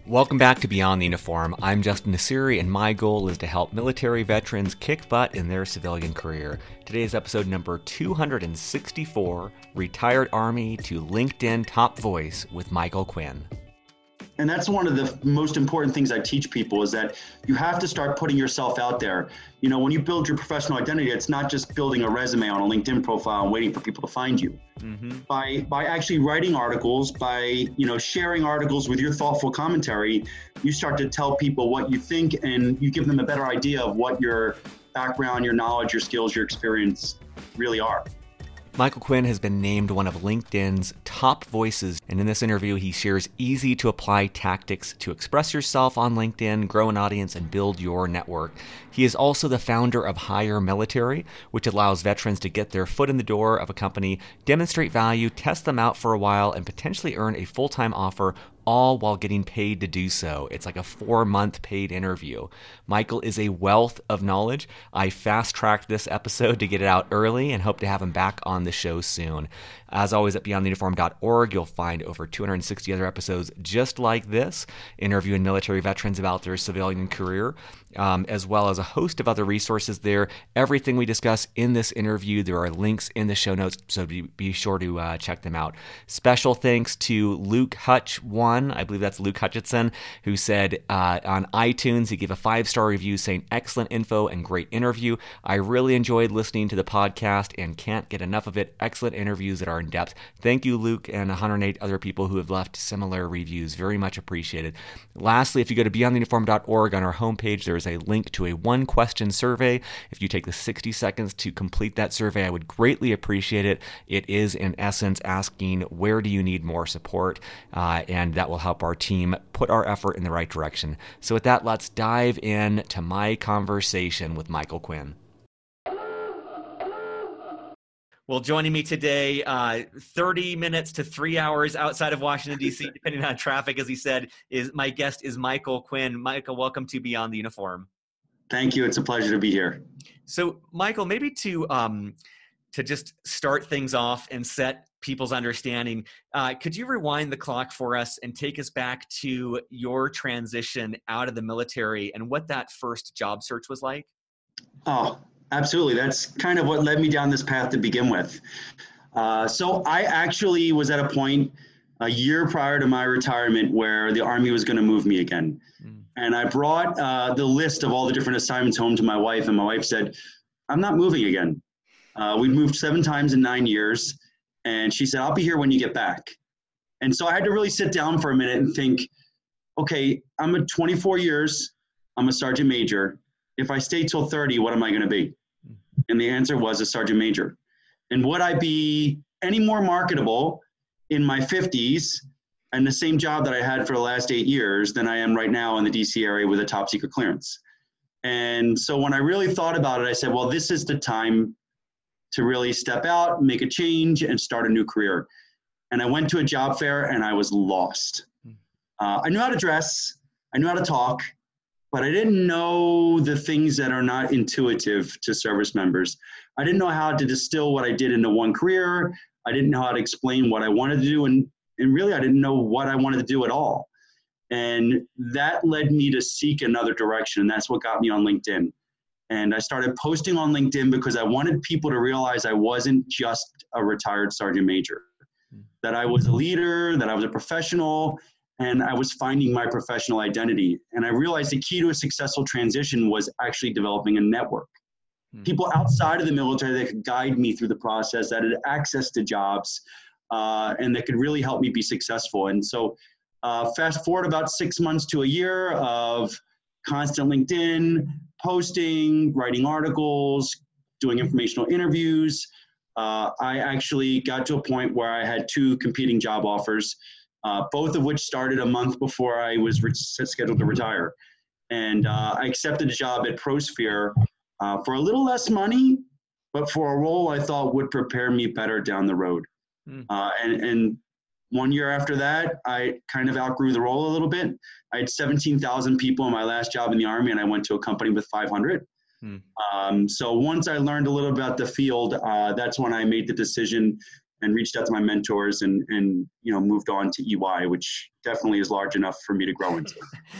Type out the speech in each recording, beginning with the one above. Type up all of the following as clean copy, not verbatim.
Welcome back to Beyond the Uniform. I'm Justin Nassiri, and my goal is to help military veterans kick butt in their civilian career. Today's episode number 264, Retired Army to LinkedIn Top Voice with Michael Quinn. And that's one of the most important things I teach people is that you have to start putting yourself out there. You know, when you build your professional identity, it's not just building a resume on a LinkedIn profile and waiting for people to find you. Mm-hmm. By actually writing articles, by, sharing articles with your thoughtful commentary, you start to tell people what you think and you give them a better idea of what your background, your knowledge, your skills, your experience really are. Michael Quinn has been named one of LinkedIn's top voices, and in this interview, he shares easy-to-apply tactics to express yourself on LinkedIn, grow an audience, and build your network. He is also the founder of Hire Military, which allows veterans to get their foot in the door of a company, demonstrate value, test them out for a while, and potentially earn a full-time offer, all while getting paid to do so. It's like a 4-month paid interview. Michael is a wealth of knowledge. I fast-tracked this episode to get it out early and hope to have him back on the show soon. As always, at beyondtheuniform.org, you'll find over 260 other episodes just like this, interviewing military veterans about their civilian career, as well as a host of other resources there. Everything we discuss in this interview, there are links in the show notes, so be sure to check them out. Special thanks to Luke Hutch1, I believe that's Luke Hutchinson, who said on iTunes, he gave a 5-star review saying, "Excellent info and great interview. I really enjoyed listening to the podcast and can't get enough of it. Excellent interviews that are in depth." Thank you, Luke, and 108 other people who have left similar reviews. Very much appreciated. Lastly, if you go to beyondtheuniform.org, on our homepage, there is a link to a 1-question survey. If you take the 60 seconds to complete that survey, I would greatly appreciate it. It is, in essence, asking where do you need more support, and that will help our team put our effort in the right direction. So with that, let's dive in to my conversation with Michael Quinn. Well, joining me today, 30 minutes to 3 hours outside of Washington, D.C., depending on traffic, as he said, is my guest is Michael Quinn. Michael, welcome to Beyond the Uniform. Thank you. It's a pleasure to be here. So, Michael, maybe to just start things off and set people's understanding, could you rewind the clock for us and take us back to your transition out of the military and what that first job search was like? Oh, absolutely. That's kind of what led me down this path to begin with. So I actually was at a point a year prior to my retirement where the Army was going to move me again. And I brought the list of all the different assignments home to my wife, and my wife said, "I'm not moving again." We've moved 7 times in 9 years. And she said, "I'll be here when you get back." And so I had to really sit down for a minute and think, okay, I'm at 24 years. I'm a sergeant major. If I stay till 30, what am I going to be? And the answer was a sergeant major. And would I be any more marketable in my 50s and the same job that I had for the last 8 years than I am right now in the DC area with a top secret clearance? And so when I really thought about it, I said, well, this is the time to really step out, make a change, and start a new career. And I went to a job fair and I was lost. I knew how to dress, I knew how to talk, but I didn't know the things that are not intuitive to service members. I didn't know how to distill what I did into one career. I didn't know how to explain what I wanted to do. And really, I didn't know what I wanted to do at all. And that led me to seek another direction. And that's what got me on LinkedIn. And I started posting on LinkedIn because I wanted people to realize I wasn't just a retired sergeant major, that I was a leader, that I was a professional, and I was finding my professional identity. And I realized the key to a successful transition was actually developing a network. People outside of the military that could guide me through the process, that had access to jobs, and that could really help me be successful. And so fast forward about 6 months to a year of constant LinkedIn posting, writing articles, doing informational interviews. I actually got to a point where I had 2 competing job offers, both of which started a month before I was scheduled to retire. And I accepted a job at ProSphere for a little less money, but for a role I thought would prepare me better down the road. And 1 year after that, I kind of outgrew the role a little bit. I had 17,000 people in my last job in the Army, and I went to a company with 500. So once I learned a little about the field, that's when I made the decision and reached out to my mentors and moved on to EY, which definitely is large enough for me to grow into.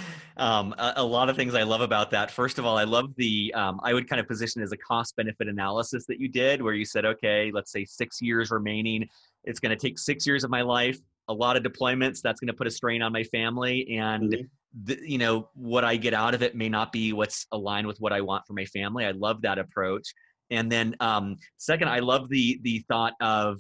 A lot of things I love about that. First of all, I love I would kind of position as a cost benefit analysis that you did, where you said, okay, let's say 6 years remaining. It's going to take 6 years of my life, a lot of deployments. That's going to put a strain on my family. And, what I get out of it may not be what's aligned with what I want for my family. I love that approach. And then second, I love the thought of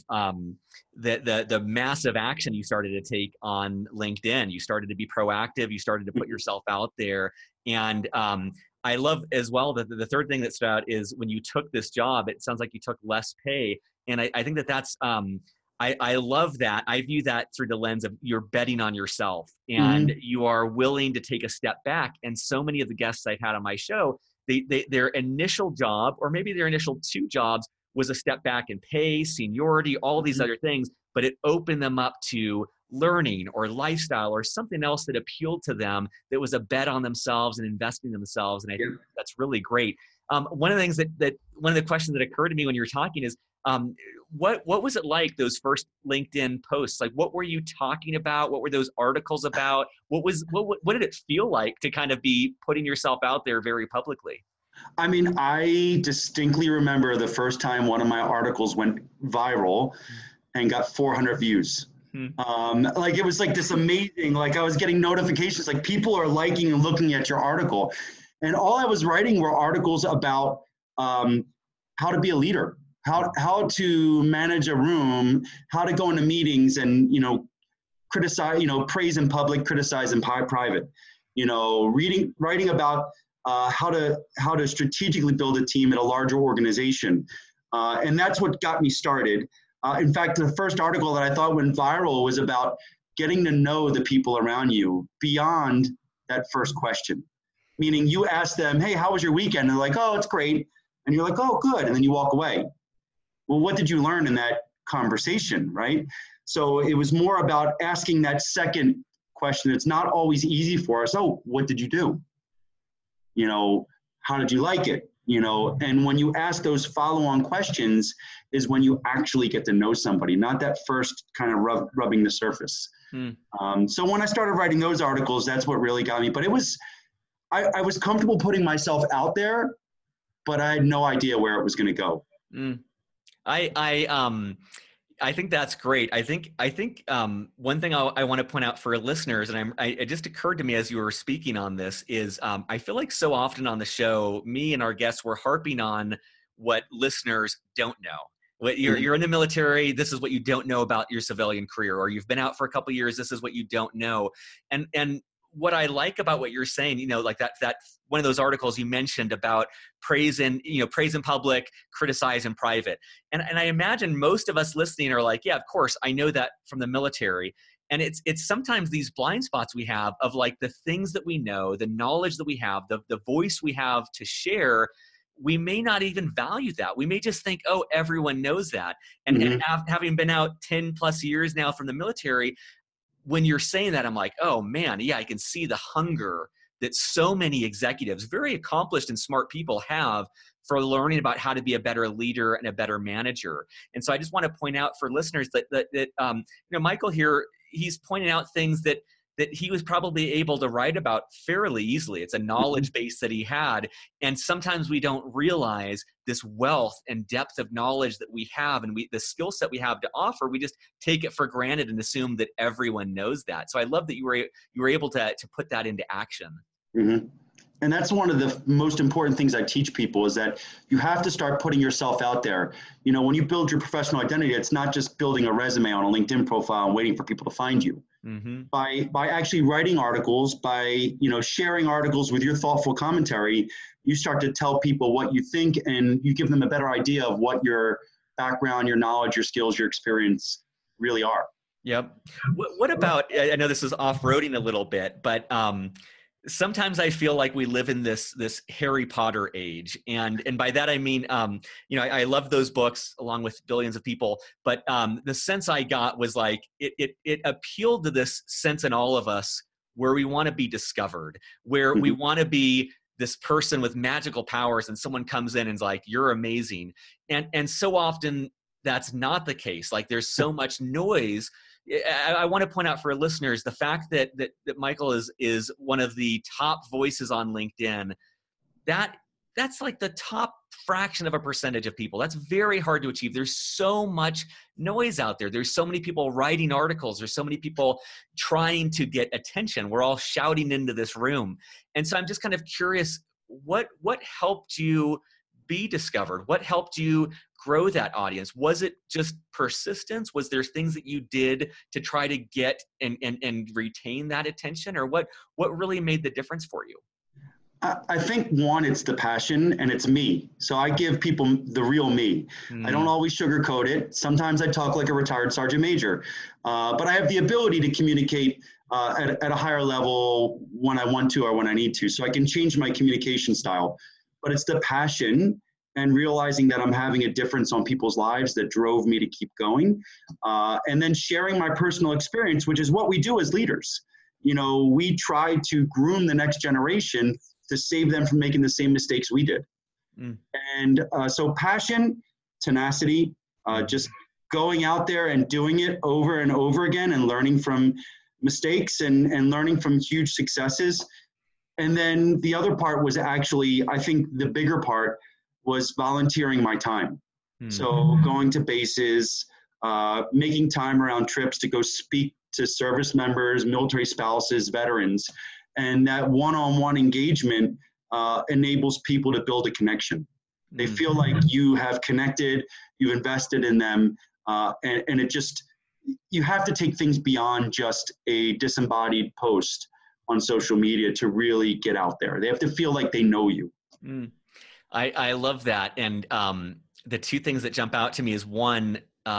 the massive action you started to take on LinkedIn. You started to be proactive. You started to put yourself out there. And I love as well that the third thing that stood out is when you took this job, it sounds like you took less pay. And I think that's I love that. I view that through the lens of you're betting on yourself and you are willing to take a step back. And so many of the guests I've had on my show, their initial job, or maybe their initial 2 jobs, was a step back in pay, seniority, all these other things, but it opened them up to learning or lifestyle or something else that appealed to them that was a bet on themselves and investing in themselves. And I think that's really great. One of the things one of the questions that occurred to me when you were talking is, what was it like, those first LinkedIn posts? Like, what were you talking about? What were those articles about? What did it feel like to kind of be putting yourself out there very publicly? I mean, I distinctly remember the first time one of my articles went viral and got 400 views. Like, it was like this amazing, like I was getting notifications, like people are liking and looking at your article. And all I was writing were articles about how to be a leader, how to manage a room, how to go into meetings and, criticize, praise in public, criticize in private, writing about how to strategically build a team at a larger organization. And that's what got me started. In fact, the first article that I thought went viral was about getting to know the people around you beyond that first question. Meaning you ask them, hey, how was your weekend? And they're like, oh, it's great. And you're like, oh, good. And then you walk away. Well, what did you learn in that conversation, right? So it was more about asking that second question. It's not always easy for us. Oh, what did you do? How did you like it? And when you ask those follow-on questions is when you actually get to know somebody, not that first kind of rubbing the surface. So when I started writing those articles, that's what really got me. But I was comfortable putting myself out there, but I had no idea where it was going to go. I think that's great. I think one thing I want to point out for listeners, and it just occurred to me as you were speaking on this, is I feel like so often on the show, me and our guests were harping on what listeners don't know. You're in the military. This is what you don't know about your civilian career, or you've been out for a couple of years. This is what you don't know. And what I like about what you're saying, like that one of those articles you mentioned about praise in public, criticize in private. And I imagine most of us listening are like, yeah, of course, I know that from the military. And it's sometimes these blind spots we have of like the things that we know, the knowledge that we have, the voice we have to share. We may not even value that. We may just think, oh, everyone knows that. And having been out 10 plus years now from the military, when you're saying that, I'm like, oh man, yeah, I can see the hunger that so many executives, very accomplished and smart people, have for learning about how to be a better leader and a better manager. And so I just want to point out for listeners that Michael here, he's pointing out things that he was probably able to write about fairly easily. It's a knowledge base that he had. And sometimes we don't realize this wealth and depth of knowledge that we have and the skill set we have to offer. We just take it for granted and assume that everyone knows that. So I love that you were able to put that into action. And that's one of the most important things I teach people, is that you have to start putting yourself out there. When you build your professional identity, it's not just building a resume on a LinkedIn profile and waiting for people to find you. By actually writing articles, by sharing articles with your thoughtful commentary, you start to tell people what you think, and you give them a better idea of what your background, your knowledge, your skills, your experience really are. Yep. What about, I know this is off-roading a little bit, but sometimes I feel like we live in this Harry Potter age. And by that, I mean, I love those books along with billions of people, but the sense I got was like, it appealed to this sense in all of us where we want to be discovered, where we want to be this person with magical powers, and someone comes in and is like, you're amazing. And so often that's not the case. Like there's so much noise. I want to point out for listeners the fact that Michael is one of the top voices on LinkedIn. That's like the top fraction of a percentage of people. That's very hard to achieve. There's so much noise out there. There's so many people writing articles. There's so many people trying to get attention. We're all shouting into this room. And so I'm just kind of curious, what helped you be discovered? What helped you grow that audience? Was it just persistence? Was there things that you did to try to get and retain that attention? Or what really made the difference for you? I think one, it's the passion, and it's me. So I give people the real me. I don't always sugarcoat it. Sometimes I talk like a retired sergeant major, but I have the ability to communicate at a higher level when I want to or when I need to. So I can change my communication style. But it's the passion and realizing that I'm having a difference on people's lives that drove me to keep going. And then sharing my personal experience, which is what we do as leaders. You know, we try to groom the next generation to save them from making the same mistakes we did. And so passion, tenacity, just going out there and doing it over and over again and learning from mistakes and learning from huge successes. And then the other part was actually, I think the bigger part was volunteering my time. So going to bases, making time around trips to go speak to service members, military spouses, veterans. And that one-on-one engagement enables people to build a connection. They feel like you have connected, you've invested in them, and it just, you have to take things beyond just a disembodied post on social media to really get out there. They have to feel like they know you. I love that. And the two things that jump out to me is one,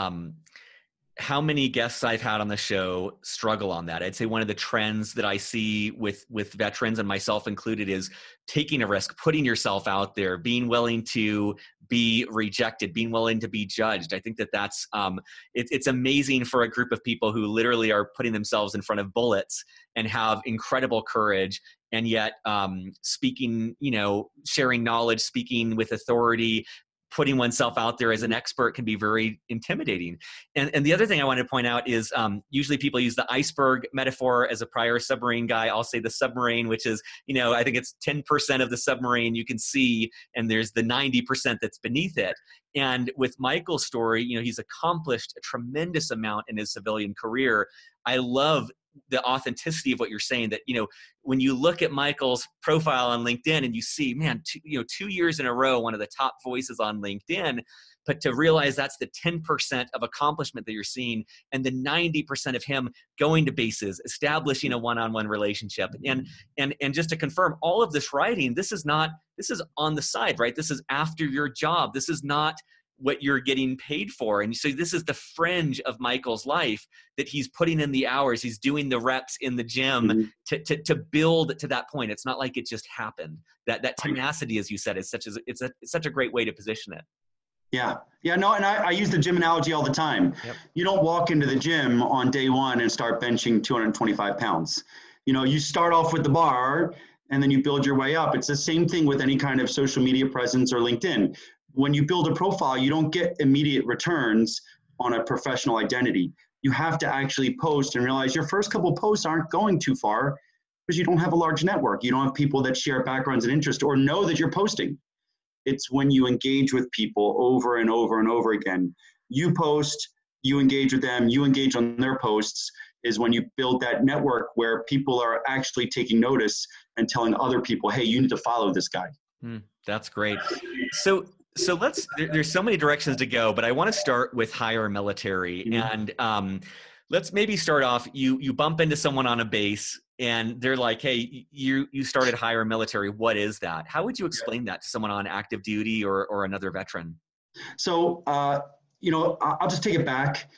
how many guests I've had on the show struggle on that. I'd say one of the trends that I see with veterans and myself included is taking a risk, putting yourself out there, being willing to be rejected, being willing to be judged. I think that's it's amazing for a group of people who literally are putting themselves in front of bullets and have incredible courage, and yet speaking, sharing knowledge, speaking with authority, putting oneself out there as an expert can be very intimidating. And the other thing I want to point out is usually people use the iceberg metaphor. As a prior submarine guy, I'll say the submarine, which is, I think it's 10% of the submarine you can see, and there's the 90% that's beneath it. And with Michael's story, he's accomplished a tremendous amount in his civilian career. I love the authenticity of what you're saying, that, when you look at Michael's profile on LinkedIn and you see, man, 2 years in a row, one of the top voices on LinkedIn, but to realize that's the 10% of accomplishment that you're seeing, and the 90% of him going to bases, establishing a one-on-one relationship. And just to confirm, all of this writing, this is on the side, right? This is after your job. This is not what you're getting paid for. And so this is the fringe of Michael's life that he's putting in the hours. He's doing the reps in the gym to build to that point. It's not like it just happened. That tenacity, as you said, is such a great way to position it. Yeah. No, and I use the gym analogy all the time. Yep. You don't walk into the gym on day one and start benching 225 pounds. You start off with the bar and then you build your way up. It's the same thing with any kind of social media presence or LinkedIn. When you build a profile, you don't get immediate returns on a professional identity. You have to actually post and realize your first couple of posts aren't going too far because you don't have a large network. You don't have people that share backgrounds and interests or know that you're posting. It's when you engage with people over and over and over again. You post, you engage with them, you engage on their posts, is when you build that network where people are actually taking notice and telling other people, hey, you need to follow this guy. That's great. So there's so many directions to go, but I want to start with higher military. And let's maybe start off, you bump into someone on a base and they're like, hey, you started higher military. What is that? How would you explain that to someone on active duty or another veteran? So, I'll just take it back.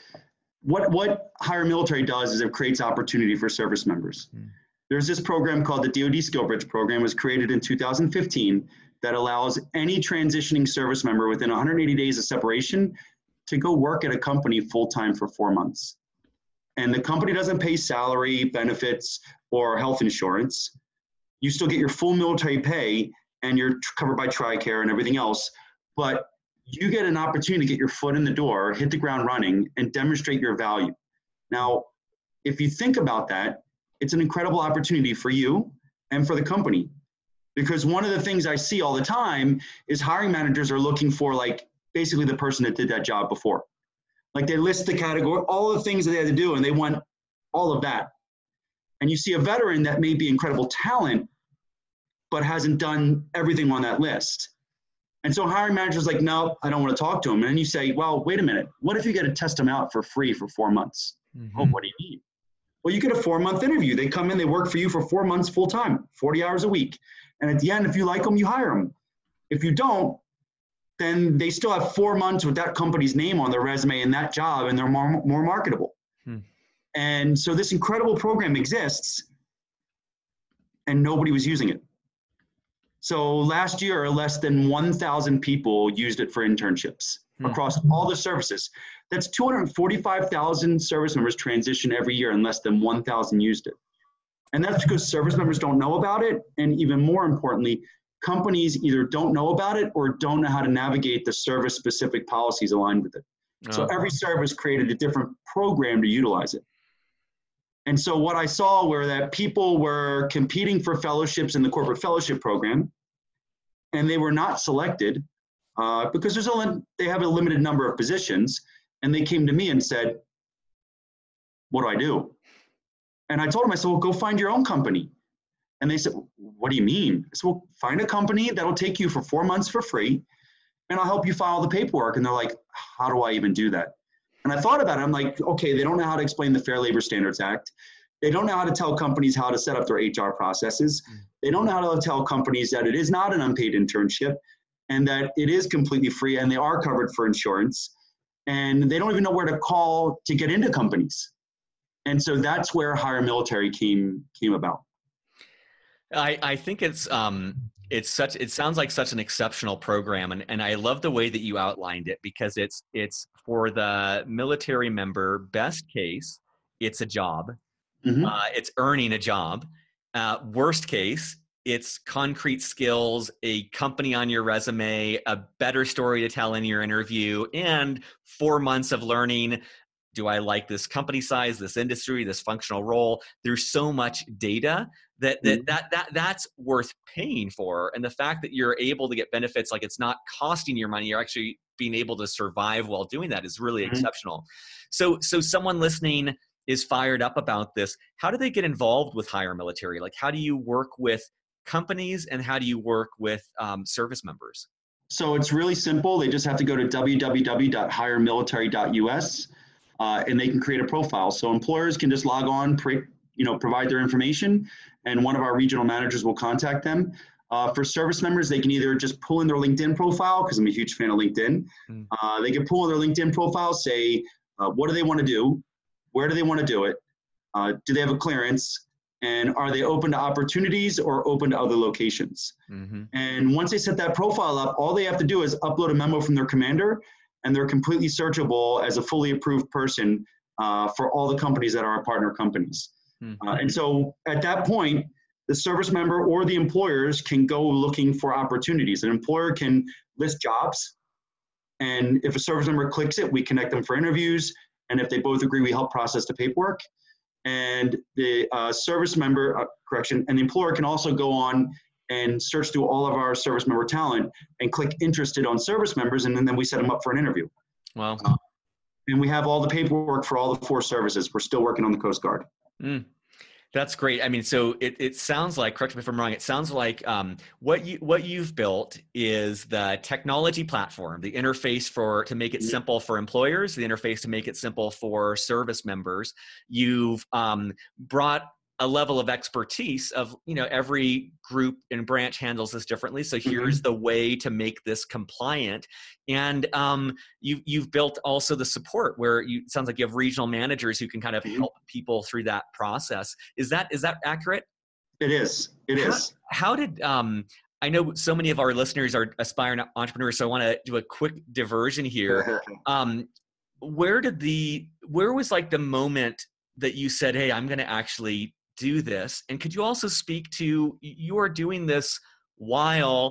What higher military does is it creates opportunity for service members. There's this program called the DoD SkillBridge program. It was created in 2015 that allows any transitioning service member within 180 days of separation to go work at a company full-time for 4 months. And the company doesn't pay salary, benefits, or health insurance. You still get your full military pay and you're covered by TRICARE and everything else, but you get an opportunity to get your foot in the door, hit the ground running, and demonstrate your value. Now, if you think about that, it's an incredible opportunity for you and for the company. Because one of the things I see all the time is hiring managers are looking for like basically the person that did that job before. Like they list the category, all the things that they had to do, and they want all of that. And you see a veteran that may be incredible talent, but hasn't done everything on that list. And so hiring managers like, no, I don't want to talk to him. And then you say, well, wait a minute. What if you get to test them out for free for 4 months? Mm-hmm. Oh, what do you mean? Well, you get a 4-month interview. They come in, they work for you for 4 months full time, 40 hours a week. And at the end, if you like them, you hire them. If you don't, then they still have 4 months with that company's name on their resume and that job, and they're more marketable. And so this incredible program exists, and nobody was using it. So last year, less than 1,000 people used it for internships across all the services. That's 245,000 service members transition every year, and less than 1,000 used it. And that's because service members don't know about it. And even more importantly, companies either don't know about it or don't know how to navigate the service-specific policies aligned with it. So every service created a different program to utilize it. And so what I saw were that people were competing for fellowships in the corporate fellowship program, and they were not selected because they have a limited number of positions. And they came to me and said, what do I do? And I told them, I said, well, go find your own company. And they said, what do you mean? I said, well, find a company that'll take you for 4 months for free, and I'll help you file the paperwork. And they're like, how do I even do that? And I thought about it. I'm like, okay, they don't know how to explain the Fair Labor Standards Act. They don't know how to tell companies how to set up their HR processes. They don't know how to tell companies that it is not an unpaid internship and that it is completely free and they are covered for insurance. And they don't even know where to call to get into companies. And so that's where Hire Military came about. I think it sounds like such an exceptional program, and I love the way that you outlined it, because it's for the military member. Best case, it's a job, it's earning a job. Worst case, it's concrete skills, a company on your resume, a better story to tell in your interview, and 4 months of learning. Do I like this company size, this industry, this functional role? There's so much data that's worth paying for. And the fact that you're able to get benefits, like it's not costing your money, you're actually being able to survive while doing that, is really exceptional. So someone listening is fired up about this. How do they get involved with Hire Military? Like, how do you work with companies and how do you work with service members? So it's really simple. They just have to go to www.hiremilitary.us. And they can create a profile. So employers can just log on, provide their information, and one of our regional managers will contact them. For service members, they can either just pull in their LinkedIn profile, because I'm a huge fan of LinkedIn. They can pull in their LinkedIn profile, say, what do they want to do? Where do they want to do it? Do they have a clearance? And are they open to opportunities or open to other locations? And once they set that profile up, all they have to do is upload a memo from their commander, and they're completely searchable as a fully approved person for all the companies that are our partner companies. And so at that point, the service member or the employers can go looking for opportunities. An employer can list jobs, and if a service member clicks it, we connect them for interviews. And if they both agree, we help process the paperwork. And the service member, and the employer can also go on and search through all of our service member talent and click interested on service members, and then we set them up for an interview. Wow. And we have all the paperwork for all the 4 services. We're still working on the Coast Guard. That's great. I mean, so it sounds like, correct me if I'm wrong, it sounds like what you've built is the technology platform, the interface to make it simple for employers, the interface to make it simple for service members. You've brought a level of expertise of, every group and branch handles this differently. So here's the way to make this compliant. And you've built also the support where it sounds like you have regional managers who can kind of help people through that process. Is that accurate? It is. It is. How did, I know so many of our listeners are aspiring entrepreneurs, so I want to do a quick diversion here. Where was like the moment that you said, hey, I'm going to actually do this? And could you also speak to, you are doing this while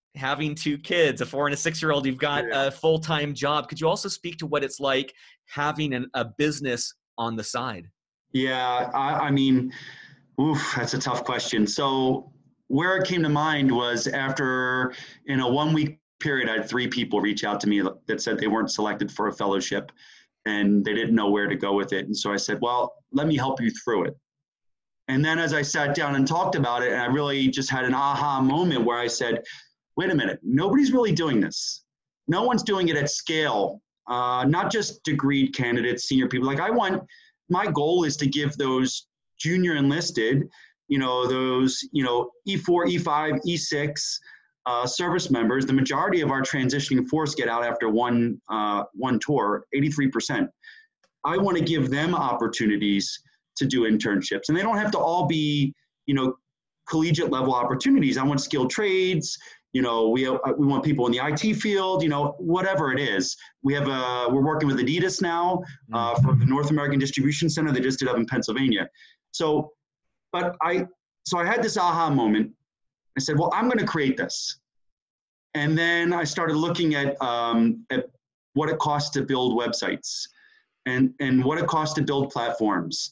having 2 kids, a 4 and a 6-year-old, you've got a full-time job. Could you also speak to what it's like having a business on the side? Yeah, I mean, oof, that's a tough question. So where it came to mind was after, in a 1 week period, I had 3 people reach out to me that said they weren't selected for a fellowship and they didn't know where to go with it. And so I said, well, let me help you through it. And then as I sat down and talked about it, and I really just had an aha moment where I said, wait a minute, nobody's really doing this. No one's doing it at scale, not just degreed candidates, senior people. Like my goal is to give those junior enlisted, those, E4, E5, E6 service members. The majority of our transitioning force get out after one tour, 83%. I want to give them opportunities to do internships, and they don't have to all be, collegiate level opportunities. I want skilled trades. We want people in the IT field, whatever it is. We're working with Adidas now for the North American Distribution Center. They just did up in Pennsylvania. So I had this aha moment. I said, well, I'm going to create this. And then I started looking at what it costs to build websites and what it costs to build platforms.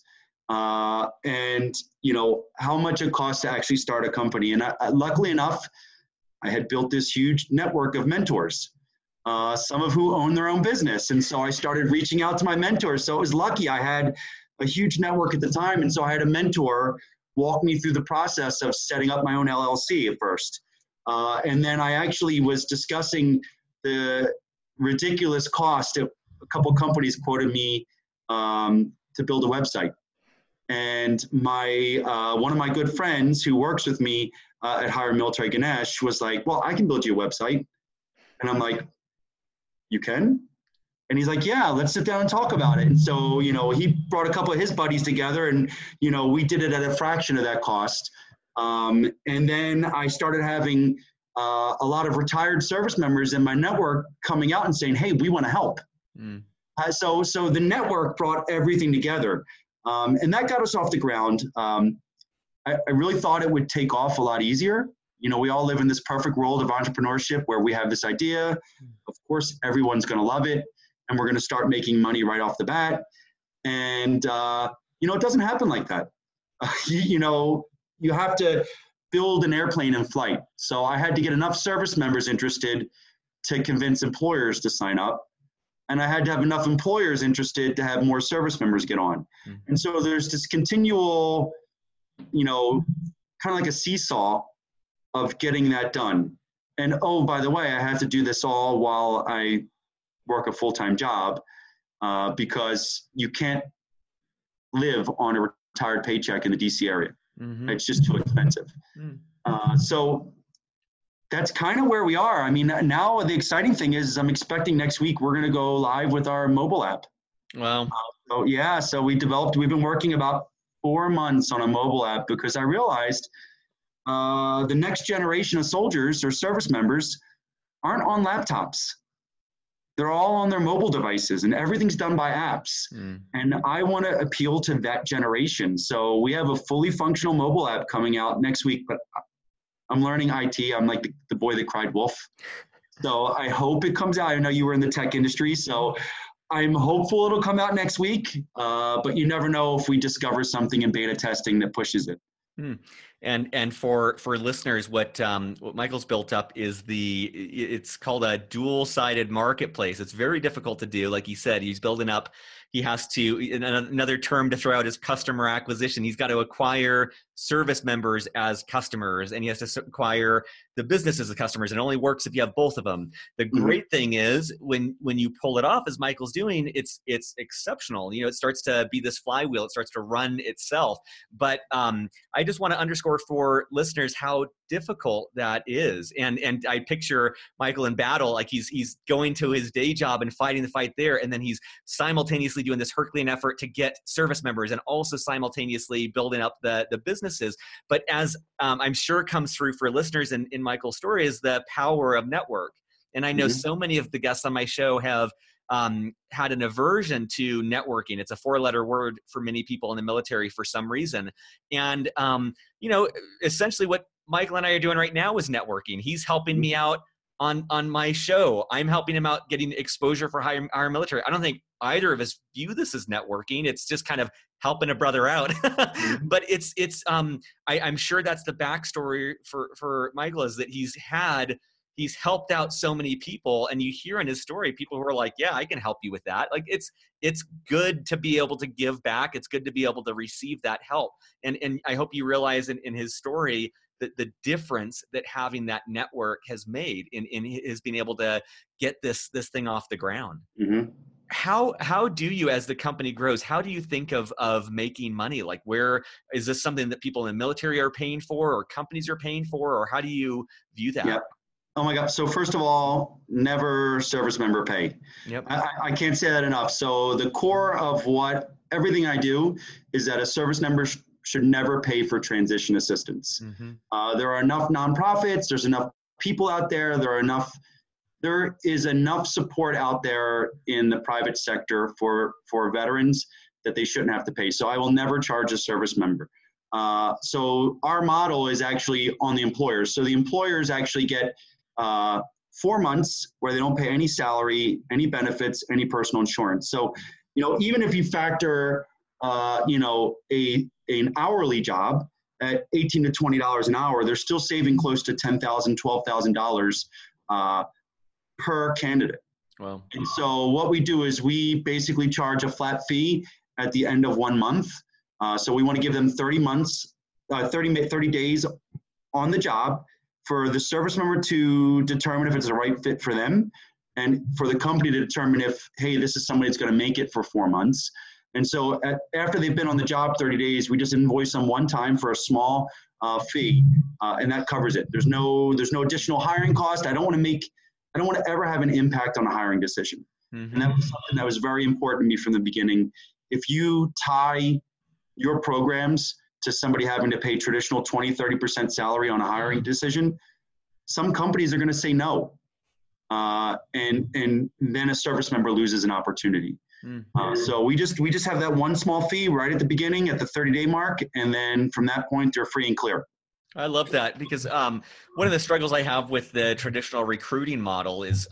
And how much it costs to actually start a company. And luckily enough, I had built this huge network of mentors, some of who own their own business. And so I started reaching out to my mentors. So it was lucky I had a huge network at the time. And so I had a mentor walk me through the process of setting up my own LLC at first. And then I actually was discussing the ridiculous cost. A couple companies quoted me to build a website. And one of my good friends who works with me at Hiram Military Ganesh was like, well, I can build you a website. And I'm like, you can? And he's like, yeah, let's sit down and talk about it. And so, he brought a couple of his buddies together and, we did it at a fraction of that cost. And then I started having a lot of retired service members in my network coming out and saying, hey, we want to help. So the network brought everything together. And that got us off the ground. I really thought it would take off a lot easier. We all live in this perfect world of entrepreneurship where we have this idea. Of course, everyone's going to love it. And we're going to start making money right off the bat. And, it doesn't happen like that. You have to build an airplane in flight. So I had to get enough service members interested to convince employers to sign up. And I had to have enough employers interested to have more service members get on. Mm-hmm. And so there's this continual, kind of like a seesaw of getting that done. And, oh, by the way, I have to do this all while I work a full-time job because you can't live on a retired paycheck in the DC area. Mm-hmm. It's just too expensive. Mm-hmm. So that's kind of where we are. I mean, now the exciting thing is I'm expecting next week we're going to go live with our mobile app. Wow. So we've been working about 4 months on a mobile app because I realized the next generation of soldiers or service members aren't on laptops. They're all on their mobile devices and everything's done by apps. And I want to appeal to that generation. So we have a fully functional mobile app coming out next week, but I'm learning IT. I'm like the boy that cried wolf. So I hope it comes out. I know you were in the tech industry, so I'm hopeful it'll come out next week. But you never know if we discover something in beta testing that pushes it. And for listeners, what Michael's built up is it's called a dual-sided marketplace. It's very difficult to do. Like he said, he's building up. He has to, another term to throw out is customer acquisition. He's got to acquire service members as customers, and he has to acquire the businesses as customers. It only works if you have both of them. The great thing is when you pull it off, as Michael's doing, it's exceptional. It starts to be this flywheel. It starts to run itself. But I just want to underscore for listeners how difficult that is. And I picture Michael in battle, like he's going to his day job and fighting the fight there, and then he's simultaneously doing this Herculean effort to get service members and also simultaneously building up the businesses. But as I'm sure comes through for listeners in Michael's story is the power of network. And I know so many of the guests on my show have had an aversion to networking. It's a 4-letter word for many people in the military for some reason. And, essentially what Michael and I are doing right now is networking. He's helping me out on my show. I'm helping him out getting exposure for our military. I don't think either of us view this as networking. It's just kind of helping a brother out. But I'm sure that's the backstory for Michael, is that he's helped out so many people, and you hear in his story people who are like, yeah, I can help you with that. Like it's good to be able to give back. It's good to be able to receive that help. And I hope you realize in his story that the difference that having that network has made in his being able to get this thing off the ground. Mm-hmm. How do you, as the company grows, how do you think of making money? Like, where is this something that people in the military are paying for, or companies are paying for, or how do you view that? Yeah. Oh my God. So first of all, never service member pay. Yep. I can't say that enough. So the core of everything I do is that a service member should never pay for transition assistance. Mm-hmm. There are enough nonprofits. There's enough people out there. There is enough support out there in the private sector for veterans that they shouldn't have to pay. So I will never charge a service member. So our model is actually on the employers. So the employers actually get 4 months where they don't pay any salary, any benefits, any personal insurance. So, even if you factor, an hourly job at $18 to $20 an hour, they're still saving close to $10,000, $12,000 per candidate. Wow. And so what we do is we basically charge a flat fee at the end of 1 month. So we want to give them 30 days on the job for the service member to determine if it's the right fit for them, and for the company to determine if, hey, this is somebody that's going to make it for 4 months. And so after they've been on the job 30 days, we just invoice them one time for a small fee, and that covers it. There's no additional hiring cost. I don't want to ever have an impact on a hiring decision. Mm-hmm. And that was something that was very important to me from the beginning. If you tie your programs to somebody having to pay traditional 20-30% salary on a hiring decision, some companies are going to say no. And then a service member loses an opportunity. So we just have that one small fee right at the beginning at the 30-day mark. And then from that point, they're free and clear. I love that, because one of the struggles I have with the traditional recruiting model is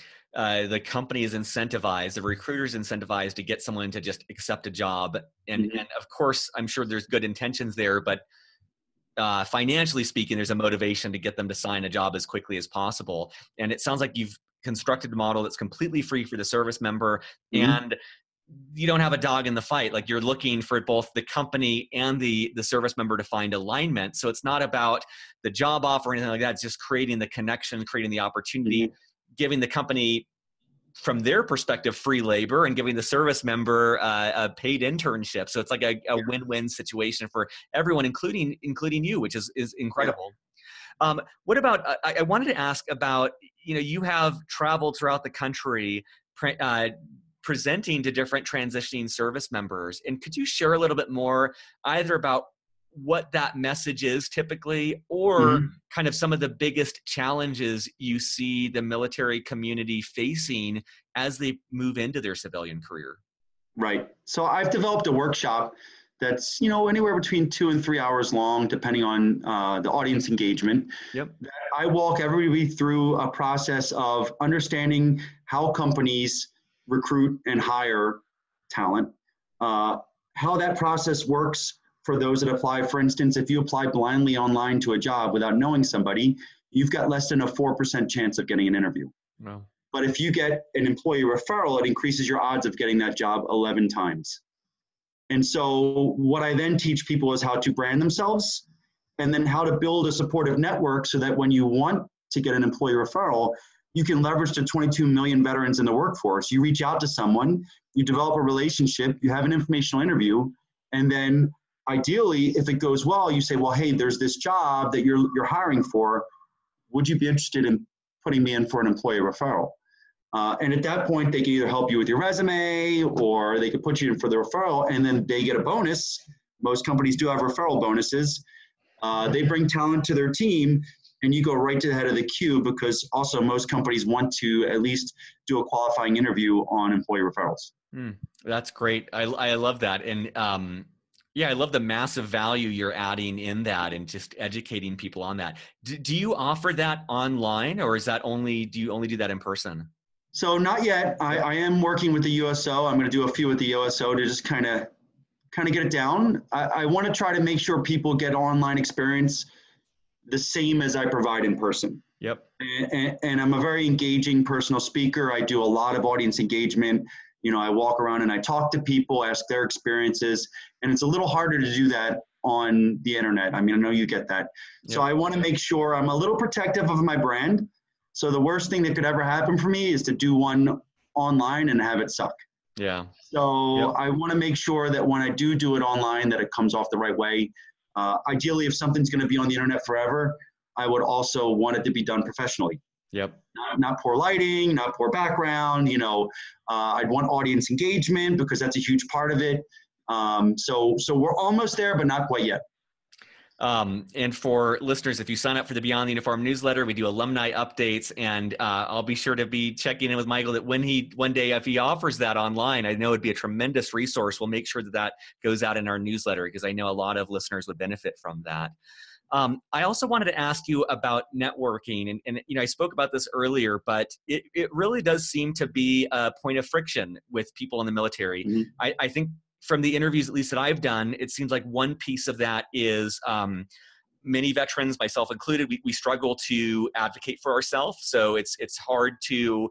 the company is incentivized, the recruiter is incentivized to get someone to just accept a job. And of course, I'm sure there's good intentions there, but financially speaking, there's a motivation to get them to sign a job as quickly as possible. And it sounds like you've constructed a model that's completely free for the service member, and you don't have a dog in the fight. Like, you're looking for both the company and the service member to find alignment. So it's not about the job offer or anything like that. It's just creating the connection, creating the opportunity, giving the company, from their perspective, free labor, and giving the service member a paid internship. So it's like a win-win situation for everyone, including you, which is incredible. What about, I wanted to ask about, you have traveled throughout the country presenting to different transitioning service members. And could you share a little bit more either about what that message is typically, or kind of some of the biggest challenges you see the military community facing as they move into their civilian career? Right. So I've developed a workshop that's, anywhere between 2 and 3 hours long, depending on the audience engagement. Yep. I walk everybody through a process of understanding how companies recruit and hire talent, how that process works for those that apply. For instance, if you apply blindly online to a job without knowing somebody, you've got less than a 4% chance of getting an interview. Wow. But if you get an employee referral, it increases your odds of getting that job 11 times. And so what I then teach people is how to brand themselves, and then how to build a supportive network so that when you want to get an employee referral, you can leverage the 22 million veterans in the workforce. You reach out to someone, you develop a relationship, you have an informational interview, and then ideally, if it goes well, you say, well, hey, there's this job that you're hiring for. Would you be interested in putting me in for an employee referral? And at that point, they can either help you with your resume, or they could put you in for the referral, and then they get a bonus. Most companies do have referral bonuses. They bring talent to their team, and you go right to the head of the queue, because also most companies want to at least do a qualifying interview on employee referrals. That's great. I love that. And Yeah, I love the massive value you're adding in that and just educating people on that. Do you offer that online, or is that do you only do that in person? So not yet. I am working with the USO. I'm going to do a few with the USO to just kind of get it down. I want to try to make sure people get online experience the same as I provide in person. Yep. And I'm a very engaging personal speaker. I do a lot of audience engagement. I walk around and I talk to people, ask their experiences, and it's a little harder to do that on the internet. I mean, I know you get that. Yep. So I want to make sure I'm a little protective of my brand. So the worst thing that could ever happen for me is to do one online and have it suck. Yeah. So yep. I want to make sure that when I do it online, that it comes off the right way. Ideally, if something's going to be on the internet forever, I would also want it to be done professionally. Yep. Not poor lighting, not poor background. I'd want audience engagement because that's a huge part of it. So we're almost there, but not quite yet. And for listeners, if you sign up for the Beyond the Uniform newsletter, we do alumni updates, and I'll be sure to be checking in with Michael that one day, if he offers that online, I know it'd be a tremendous resource. We'll make sure that goes out in our newsletter because I know a lot of listeners would benefit from that. I also wanted to ask you about networking, and I spoke about this earlier, but it really does seem to be a point of friction with people in the military. Mm-hmm. I think from the interviews, at least that I've done, it seems like one piece of that is many veterans, myself included, we struggle to advocate for ourselves. So it's hard to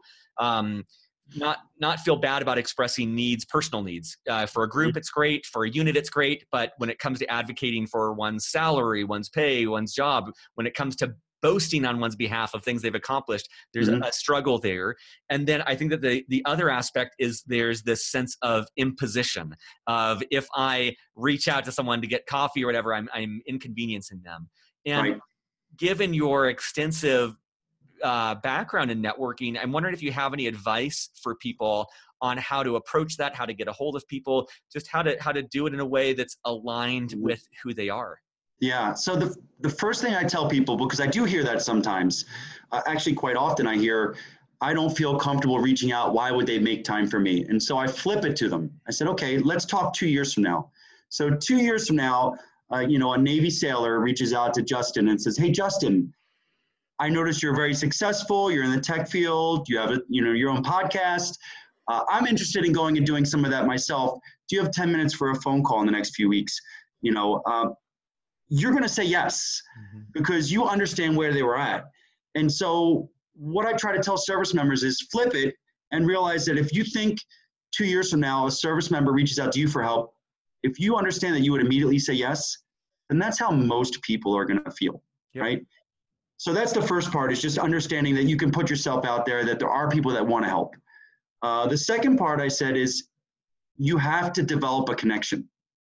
not feel bad about expressing personal needs. For a group, it's great. For a unit, it's great. But when it comes to advocating for one's salary, one's pay, one's job, when it comes to boasting on one's behalf of things they've accomplished, there's mm-hmm. a struggle there. And then I think that the other aspect is there's this sense of imposition of if I reach out to someone to get coffee or whatever, I'm inconveniencing them. And right. Given your extensive background in networking, I'm wondering if you have any advice for people on how to approach that, how to get a hold of people, just how to do it in a way that's aligned mm-hmm. with who they are. Yeah. So the first thing I tell people, because I do hear that sometimes, actually quite often I hear, I don't feel comfortable reaching out. Why would they make time for me? And so I flip it to them. I said, okay, let's talk 2 years from now. So 2 years from now, a Navy sailor reaches out to Justin and says, hey, Justin, I noticed you're very successful. You're in the tech field. You have your own podcast. I'm interested in going and doing some of that myself. Do you have 10 minutes for a phone call in the next few weeks? You're going to say yes mm-hmm. because you understand where they were at. And so what I try to tell service members is flip it and realize that if you think 2 years from now, a service member reaches out to you for help, if you understand that you would immediately say yes, then that's how most people are going to feel, yep. right? So that's the first part, is just understanding that you can put yourself out there, that there are people that want to help. The second part I said is you have to develop a connection.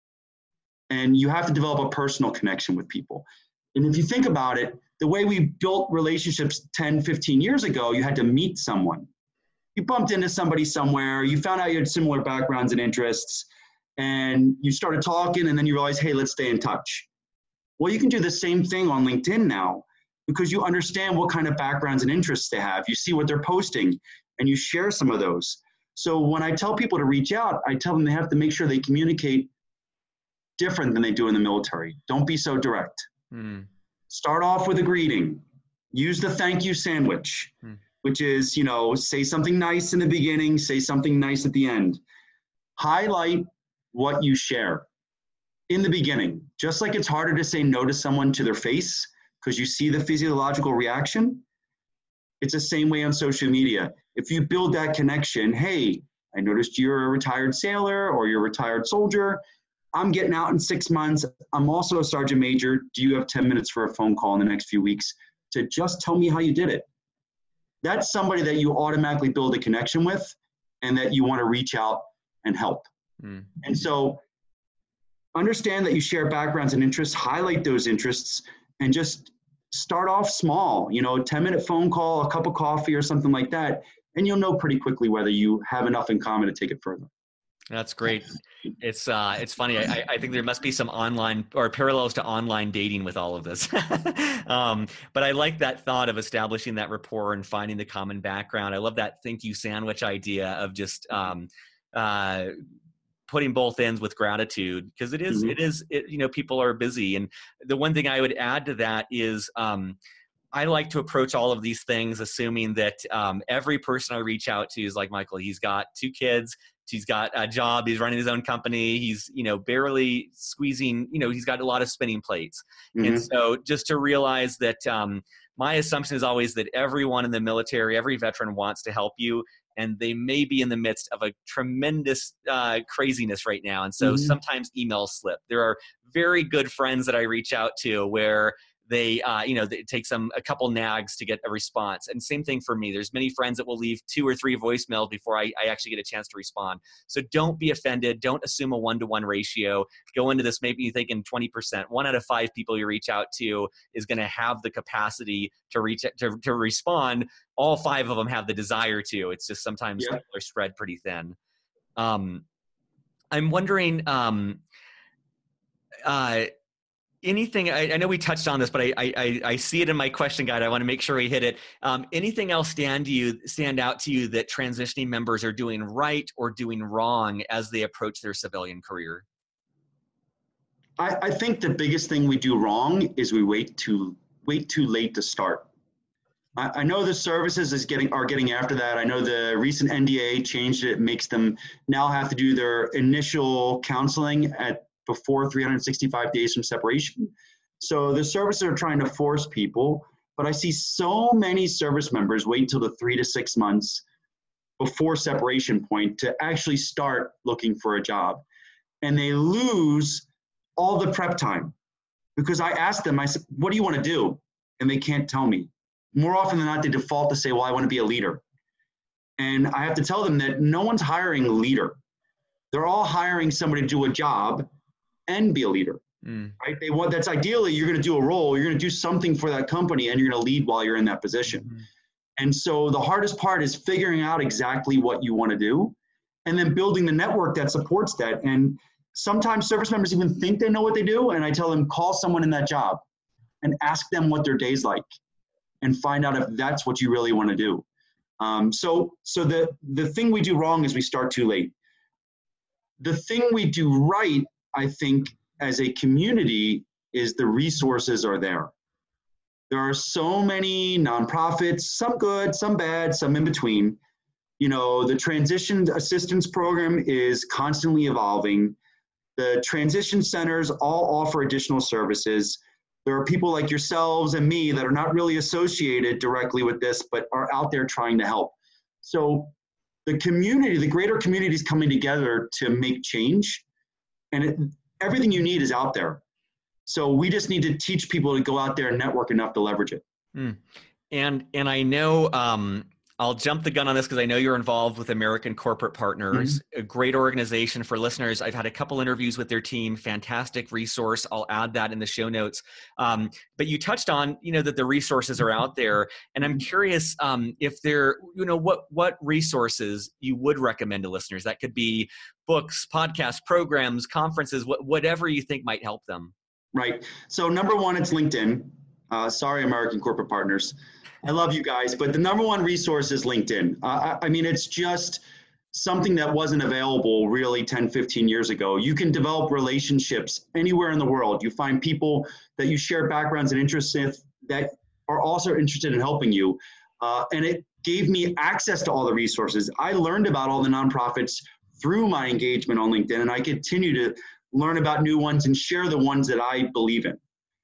And you have to develop a personal connection with people. And if you think about it, the way we built relationships 10, 15 years ago, you had to meet someone. You bumped into somebody somewhere, you found out you had similar backgrounds and interests, and you started talking, and then you realize, hey, let's stay in touch. Well, you can do the same thing on LinkedIn now because you understand what kind of backgrounds and interests they have. You see what they're posting, and you share some of those. So when I tell people to reach out, I tell them they have to make sure they communicate different than they do in the military. Don't be so direct. Mm. Start off with a greeting. Use the thank you sandwich, which is, say something nice in the beginning, say something nice at the end. Highlight what you share in the beginning. Just like it's harder to say no to someone to their face because you see the physiological reaction, it's the same way on social media. If you build that connection, hey, I noticed you're a retired sailor or you're a retired soldier, I'm getting out in 6 months. I'm also a sergeant major. Do you have 10 minutes for a phone call in the next few weeks to just tell me how you did it? That's somebody that you automatically build a connection with and that you want to reach out and help. Mm. And so understand that you share backgrounds and interests, highlight those interests, and just start off small, a 10-minute phone call, a cup of coffee or something like that. And you'll know pretty quickly whether you have enough in common to take it further. That's great. It's funny. I think there must be some online or parallels to online dating with all of this. But I like that thought of establishing that rapport and finding the common background. I love that thank you sandwich idea of just putting both ends with gratitude, because people are busy. And the one thing I would add to that is, I like to approach all of these things assuming that every person I reach out to is like Michael. He's got 2 kids. He's got a job. He's running his own company. He's, barely squeezing, he's got a lot of spinning plates. Mm-hmm. And so just to realize that my assumption is always that everyone in the military, every veteran wants to help you. And they may be in the midst of a tremendous craziness right now. And so sometimes emails slip. There are very good friends that I reach out to where they, it takes them a couple nags to get a response. And same thing for me. There's many friends that will leave 2 or 3 voicemails before I actually get a chance to respond. So don't be offended. Don't assume a 1-to-1 ratio. Go into this maybe thinking 20%. 1 out of 5 people you reach out to is going to have the capacity to respond. All 5 of them have the desire to. It's just sometimes people are spread pretty thin. I'm wondering, anything, I know we touched on this, but I see it in my question guide. I want to make sure we hit it. Anything else stand out to you that transitioning members are doing right or doing wrong as they approach their civilian career? I think the biggest thing we do wrong is we wait too late to start. I know the services are getting after that. I know the recent NDA changed it, makes them now have to do their initial counseling before 365 days from separation. So the services are trying to force people, but I see so many service members wait until the 3 to 6 months before separation point to actually start looking for a job. And they lose all the prep time because I asked them, I said, what do you want to do? And they can't tell me. More often than not, they default to say, well, I want to be a leader. And I have to tell them that no one's hiring a leader. They're all hiring somebody to do a job and be a leader, right? That's ideally, you're going to do a role, you're going to do something for that company, and you're going to lead while you're in that position. Mm-hmm. And so the hardest part is figuring out exactly what you want to do and then building the network that supports that. And sometimes service members even think they know what they do. And I tell them, call someone in that job and ask them what their day's like and find out if that's what you really want to do. So the thing we do wrong is we start too late. The thing we do right, I think, as a community, is the resources are there. There are so many nonprofits, some good, some bad, some in between. The transition assistance program is constantly evolving. The transition centers all offer additional services. There are people like yourselves and me that are not really associated directly with this, but are out there trying to help. So the community, the greater community is coming together to make change. And everything you need is out there. So we just need to teach people to go out there and network enough to leverage it. And I know I'll jump the gun on this because I know you're involved with American Corporate Partners, a great organization for listeners. I've had a couple interviews with their team, fantastic resource. I'll add that in the show notes. But you touched on, that the resources are out there. And I'm curious if there, what resources you would recommend to listeners. That could be books, podcasts, programs, conferences, whatever you think might help them. Right. So number one, it's LinkedIn. Sorry, American Corporate Partners. I love you guys, but the number one resource is LinkedIn. I mean, it's just something that wasn't available really 10, 15 years ago. You can develop relationships anywhere in the world. You find people that you share backgrounds and interests with that are also interested in helping you. And it gave me access to all the resources. I learned about all the nonprofits through my engagement on LinkedIn, and I continue to learn about new ones and share the ones that I believe in.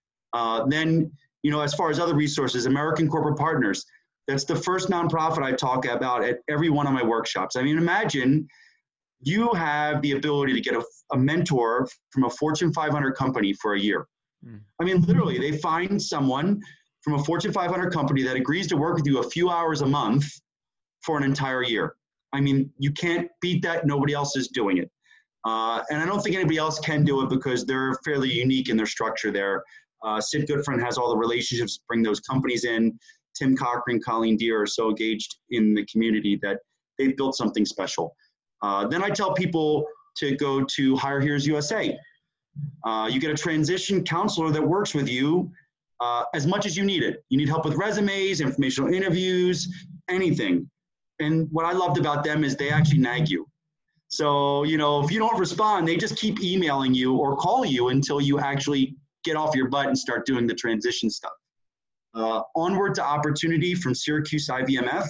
Then, as far as other resources, American Corporate Partners, that's the first nonprofit I talk about at every one of my workshops. I mean, imagine you have the ability to get a mentor from a Fortune 500 company for a year. I mean, literally, they find someone from a Fortune 500 company that agrees to work with you a few hours a month for an entire year. I mean, you can't beat that. Nobody else is doing it. And I don't think anybody else can do it because they're fairly unique in their structure there. Sid Goodfriend has all the relationships to bring those companies in. Tim Cochran, Colleen Deere are so engaged in the community that they've built something special. Then I tell people to go to Hire Heroes USA. You get a transition counselor that works with you as much as you need it. You need help with resumes, informational interviews, anything. And what I loved about them is they actually nag you. So, if you don't respond, they just keep emailing you or call you until you actually get off your butt and start doing the transition stuff. Onward to Opportunity from Syracuse IVMF.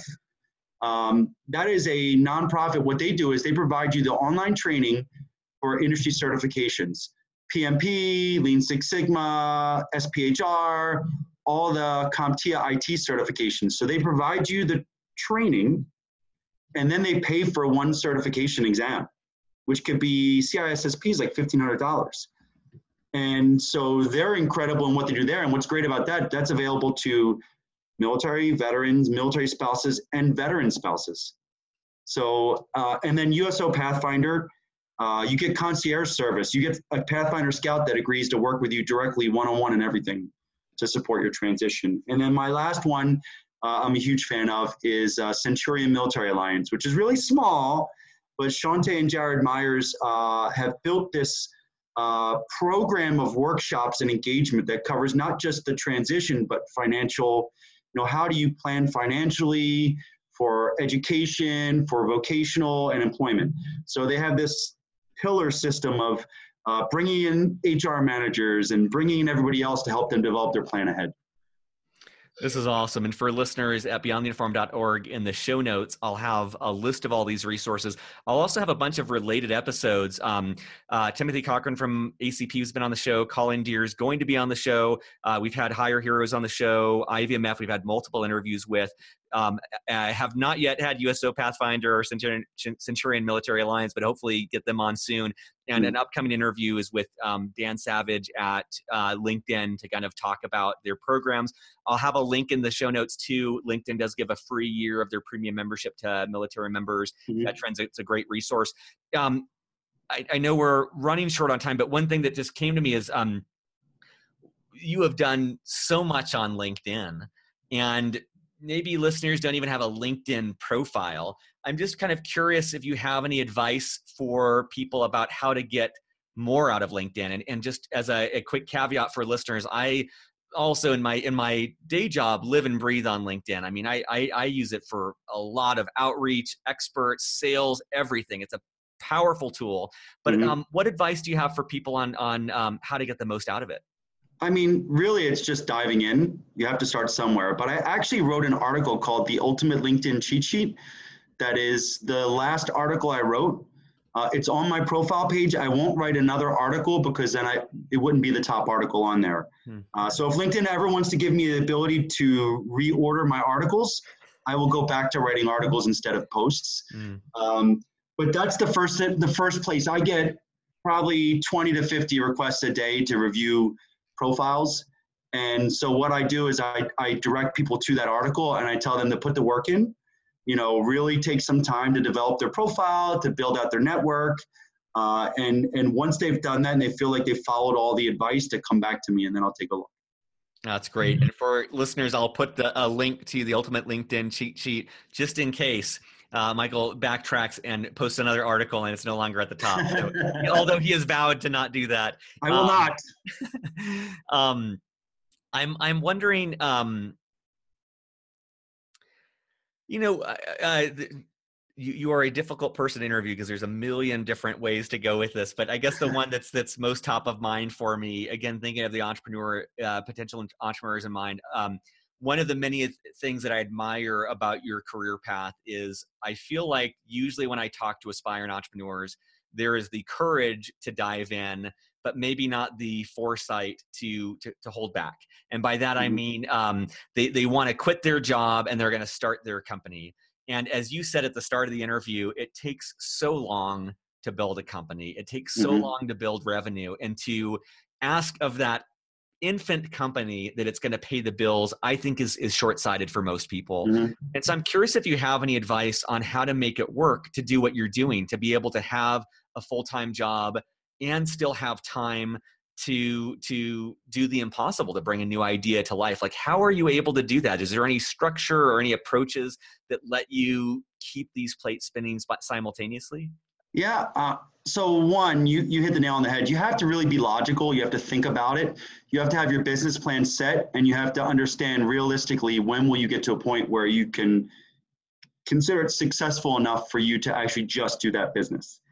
That is a nonprofit. What they do is they provide you the online training for industry certifications, PMP, Lean Six Sigma, SPHR, all the CompTIA IT certifications. So they provide you the training, and then they pay for one certification exam, which could be CISSP is like $1,500. And so they're incredible in what they do there. And what's great about that, that's available to military, veterans, military spouses, and veteran spouses. So, and then USO Pathfinder, you get concierge service. You get a Pathfinder scout that agrees to work with you directly one-on-one and everything to support your transition. And then my last one I'm a huge fan of is Centurion Military Alliance, which is really small, but Shante and Jared Myers have built this program of workshops and engagement that covers not just the transition, but financial, how do you plan financially for education, for vocational and employment. So they have this pillar system of bringing in HR managers and bringing in everybody else to help them develop their plan ahead. This is awesome. And for listeners at beyondtheuniform.org, in the show notes, I'll have a list of all these resources. I'll also have a bunch of related episodes. Timothy Cochran from ACP has been on the show. Colin Deere is going to be on the show. We've had Hire Heroes on the show. IVMF, we've had multiple interviews with. I have not yet had USO Pathfinder or Centurion Military Alliance, but hopefully get them on soon. And an upcoming interview is with Dan Savage at LinkedIn to kind of talk about their programs. I'll have a link in the show notes too. LinkedIn does give a free year of their premium membership to military members. Veterans, it's a great resource. I know we're running short on time, but one thing that just came to me is you have done so much on LinkedIn, and maybe listeners don't even have a LinkedIn profile. I'm just kind of curious if you have any advice for people about how to get more out of LinkedIn. And just as a quick caveat for listeners, I also in my day job live and breathe on LinkedIn. I mean, I use it for a lot of outreach, experts, sales, everything. It's a powerful tool. But what advice do you have for people on how to get the most out of it? I mean, really, it's just diving in. You have to start somewhere. But I actually wrote an article called The Ultimate LinkedIn Cheat Sheet. That is the last article I wrote. It's on my profile page. I won't write another article because then it wouldn't be the top article on there. So if LinkedIn ever wants to give me the ability to reorder my articles, I will go back to writing articles instead of posts. But that's the first place. I get probably 20 to 50 requests a day to review profiles. And so what I do is I direct people to that article and I tell them to put the work in, really take some time to develop their profile, to build out their network. And once they've done that and they feel like they've followed all the advice, to come back to me and then I'll take a look. That's great. And for listeners, I'll put a link to the Ultimate LinkedIn Cheat Sheet just in case Michael backtracks and posts another article and it's no longer at the top. So, although he has vowed to not do that. I will not. I'm wondering, you are a difficult person to interview because there's a million different ways to go with this, but I guess the one that's most top of mind for me, again, thinking of the potential entrepreneurs in mind, one of the many things that I admire about your career path is I feel like usually when I talk to aspiring entrepreneurs, there is the courage to dive in, but maybe not the foresight to hold back. And by that, I mean, they want to quit their job and they're going to start their company. And as you said at the start of the interview, it takes so long to build a company. It takes so long to build revenue, and to ask of that infant company that it's going to pay the bills, I think is short-sighted for most people. And so I'm curious if you have any advice on how to make it work to do what you're doing, to be able to have a full-time job and still have time to do the impossible, to bring a new idea to life. Like, how are you able to do that? Is there any structure or any approaches that let you keep these plates spinning simultaneously? Yeah. So one, you hit the nail on the head. You have to really be logical. You have to think about it. You have to have your business plan set, and you have to understand realistically when will you get to a point where you can consider it successful enough for you to actually just do that business.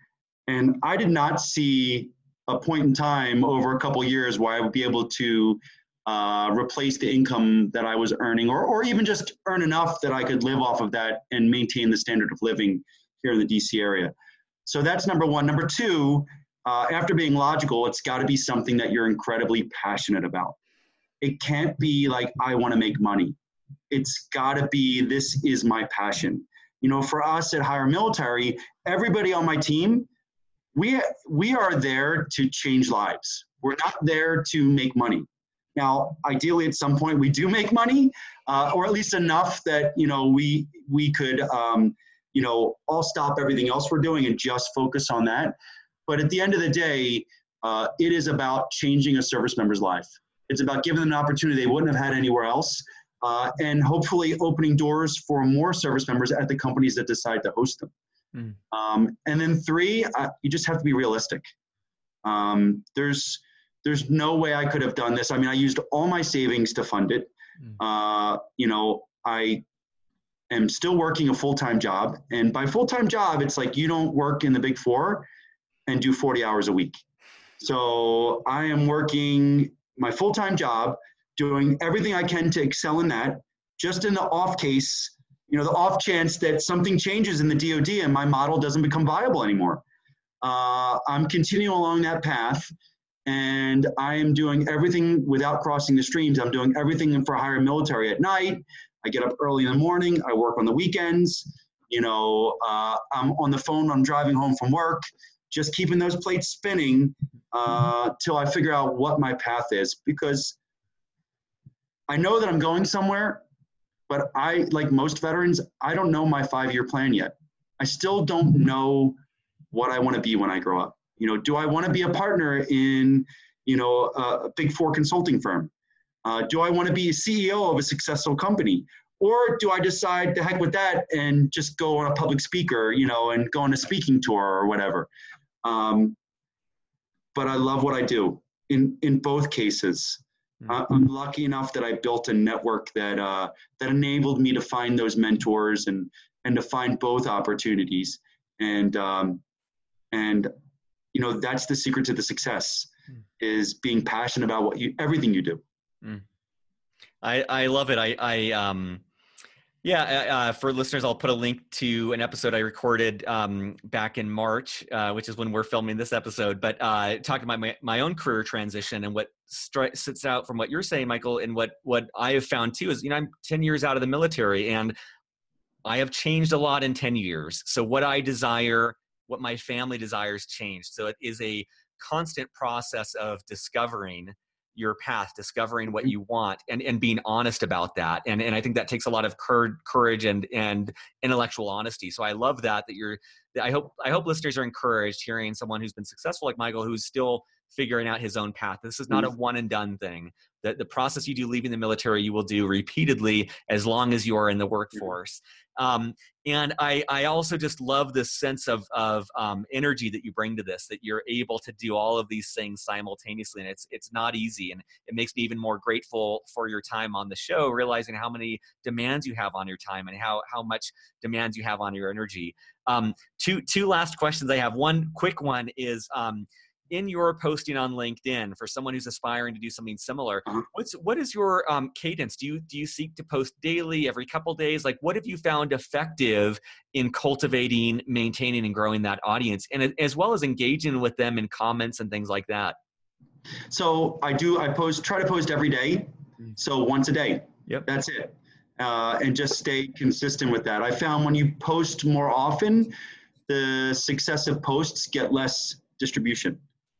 And I did not see a point in time over a couple of years where I would be able to replace the income that I was earning, or even just earn enough that I could live off of that and maintain the standard of living here in the DC area. So that's number one. Number two, after being logical, it's got to be something that you're incredibly passionate about. It can't be like, I want to make money. It's got to be, this is my passion. You know, for us at Hire Military, everybody on my team, we are there to change lives. We're not there to make money. Now, ideally, at some point, we do make money, or at least enough that, you know, we could, you know, all stop everything else we're doing and just focus on that. But at the end of the day, it is about changing a service member's life. It's about giving them an opportunity they wouldn't have had anywhere else, and hopefully opening doors for more service members at the companies that decide to host them. And then three, you just have to be realistic. There's no way I could have done this. I mean, I used all my savings to fund it. You know, I am still working a full-time job. And by full-time job, it's like you don't work in the Big Four and do 40 hours a week. So I am working my full-time job, doing everything I can to excel in that, just in the off case, you know, the off chance that something changes in the DoD and my model doesn't become viable anymore. I'm continuing along that path. And I am doing everything without crossing the streams. I'm doing everything for Hire Military at night. I get up early in the morning. I work on the weekends. You know, I'm on the phone. I'm driving home from work, just keeping those plates spinning till I figure out what my path is. Because I know that I'm going somewhere, but I, like most veterans, I don't know my 5-year plan yet. I still don't know what I want to be when I grow up. You know, do I want to be a partner in, you know, a Big Four consulting firm? Do I want to be a CEO of a successful company? Or do I decide to heck with that and just go on a public speaker, you know, and go on a speaking tour or whatever? But I love what I do in both cases. I'm lucky enough that I built a network that enabled me to find those mentors and to find both opportunities. And you know, that's the secret to the success, is being passionate about everything you do. I love it. For listeners, I'll put a link to an episode I recorded back in March, which is when we're filming this episode, but talking about my own career transition. And what sits out from what you're saying, Michael, and what I have found too is, you know, I'm 10 years out of the military and I have changed a lot in 10 years. So what I desire, what my family desires changed. So it is a constant process of discovering your path, discovering what you want, and being honest about that. And I think that takes a lot of courage and intellectual honesty. So I love that I hope listeners are encouraged hearing someone who's been successful like Michael, who's still figuring out his own path. This is not a one and done thing. The process you do leaving the military, you will do repeatedly as long as you are in the workforce. And I also just love this sense of energy that you bring to this, that you're able to do all of these things simultaneously. And it's not easy. And it makes me even more grateful for your time on the show, realizing how many demands you have on your time and how much demands you have on your energy. Two last questions I have. One quick one is, in your posting on LinkedIn, for someone who's aspiring to do something similar, what is your cadence? Do you seek to post daily, every couple days? Like, what have you found effective in cultivating, maintaining, and growing that audience, and as well as engaging with them in comments and things like that? So I try to post every day. So once a day. Yep. That's it. And just stay consistent with that. I found when you post more often, the successive posts get less distribution.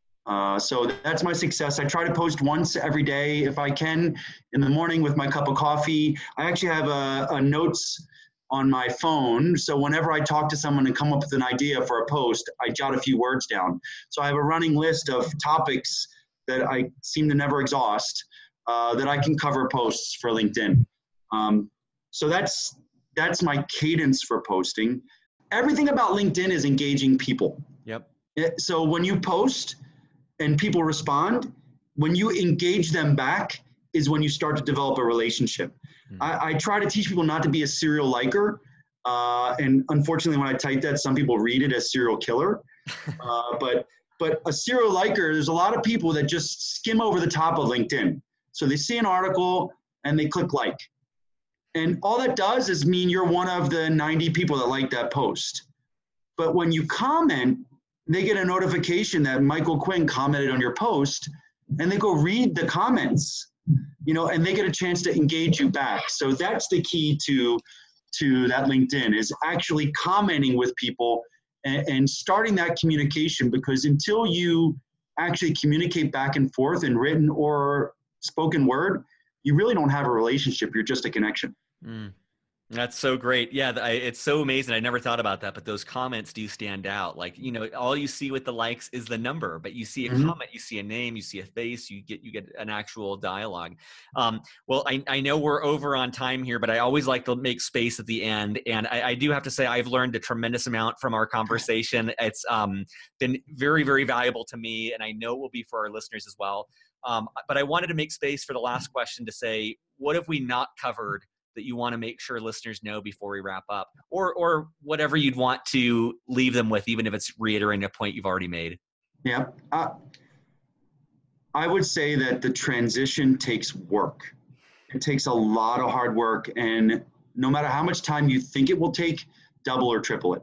So that's my success. I try to post once every day if I can, in the morning with my cup of coffee. I actually have a notes on my phone. So whenever I talk to someone and come up with an idea for a post, I jot a few words down. So I have a running list of topics that I seem to never exhaust, that I can cover posts for LinkedIn. So that's my cadence for posting. Everything about LinkedIn is engaging people. Yep. So when you post and people respond, when you engage them back is when you start to develop a relationship. I try to teach people not to be a serial liker. And unfortunately, when I type that, some people read it as serial killer. But a serial liker, there's a lot of people that just skim over the top of LinkedIn. So they see an article and they click like. And all that does is mean you're one of the 90 people that like that post. But when you comment, they get a notification that Michael Quinn commented on your post, and they go read the comments, and they get a chance to engage you back. So that's the key to that LinkedIn, is actually commenting with people and starting that communication, because until you actually communicate back and forth in written or spoken word, you really don't have a relationship. You're just a connection. That's so great. Yeah, it's so amazing. I never thought about that, but those comments do stand out. Like, all you see with the likes is the number, but you see a comment, you see a name, you see a face, you get an actual dialogue. Well, I know we're over on time here, but I always like to make space at the end. And I do have to say, I've learned a tremendous amount from our conversation. It's been very, very valuable to me, and I know it will be for our listeners as well. But I wanted to make space for the last question to say, what have we not covered that you want to make sure listeners know before we wrap up, or whatever you'd want to leave them with, even if it's reiterating a point you've already made? Yeah. I would say that the transition takes work. It takes a lot of hard work, and no matter how much time you think it will take, double or triple it.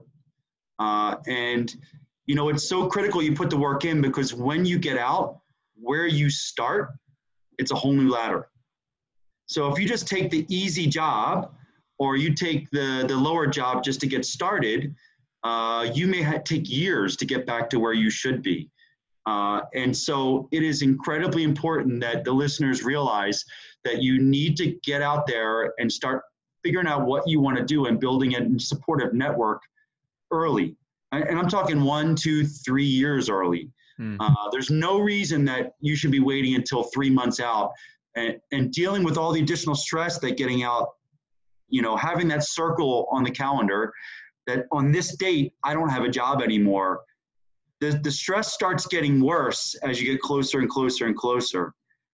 And it's so critical you put the work in, because when you get out, where you start, it's a whole new ladder. So if you just take the easy job, or you take the lower job just to get started, you may take years to get back to where you should be. And so it is incredibly important that the listeners realize that you need to get out there and start figuring out what you want to do and building a supportive network early. And I'm talking 1, 2, 3 years early. There's no reason that you should be waiting until 3 months out and dealing with all the additional stress that getting out, having that circle on the calendar that on this date, I don't have a job anymore. The stress starts getting worse as you get closer and closer and closer.